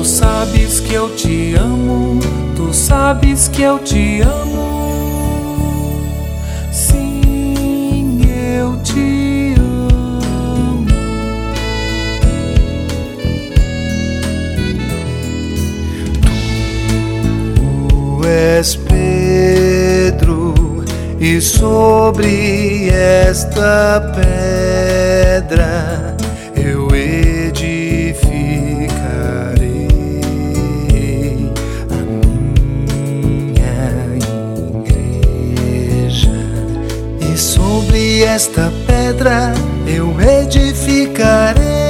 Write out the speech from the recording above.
sabes que eu te amo, tu sabes que eu te amo. Sim, eu te amo. Tu és Pedro, e sobre esta pedra eu edificarei a minha igreja, e sobre esta pedra eu edificarei